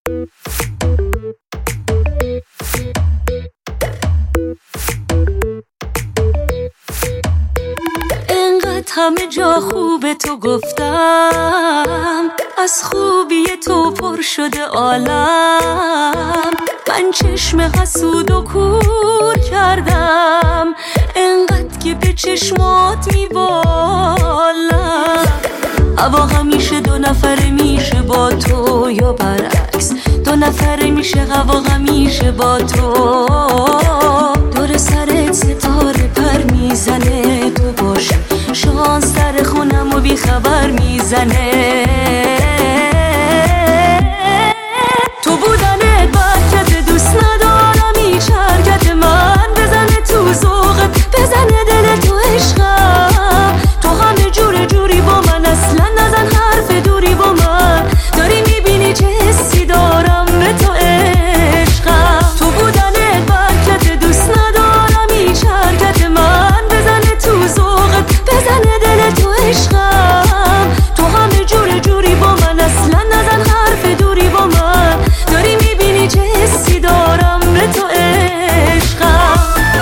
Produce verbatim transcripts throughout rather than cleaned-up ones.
همه جا خوب تو گفتم، از خوبی تو پر شده عالم. من چشم حسود و کور کردم، انقدر که به چشمات میبالم. هوا همیشه دو نفره میشه با تو یا برعکس، دو نفره میشه هوا همیشه با تو. دور سرت ستاره پر میزنه، تو باشی شانس در خونم و بی خبر میزنه. تو بودنت برکت، دوست ندارم هیچ حرکت من بزنه تو ذوقت، بزنه دل تو عشقم. تو همه جور جوری با من، اصلا نزن حرف دوری با من. داری میبینی چه حسی دارم به تو عشقم. تو بودنت برکت، دوست ندارم هیچ حرکت من بزنه تو ذوقت، بزنه دل تو عشقم. تو همه جور جوری با من، اصلا نزن حرف دوری با من. داری میبینی چه حسی دارم به تو عشقم.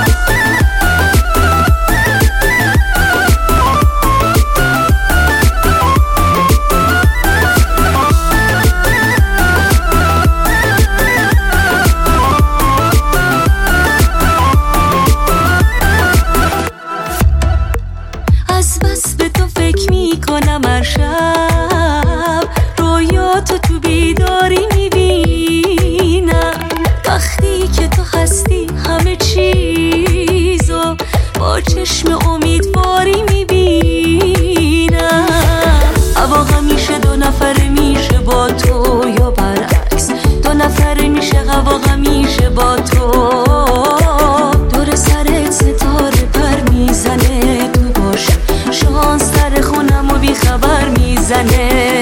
از بس به تو فکر میکنم هر شب، رویاتو تو بیداری میبینم. وقتی که تو هستی همه چیزو با چشم امیدواری میبینم. هوا همیشه دو نفره میشه با تو یا برعکس، دو نفره میشه هوا همیشه با تو. دور سرت ستاره پر میزنه، تو باشی شانس در خونم و بی خبر میزنه.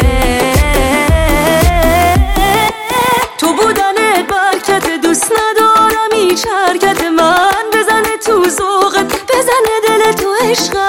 تو بودنت برکت، دوست ندارم هیچ حرکت من بزنه تو ذوقت، بزنه دل تو عشق.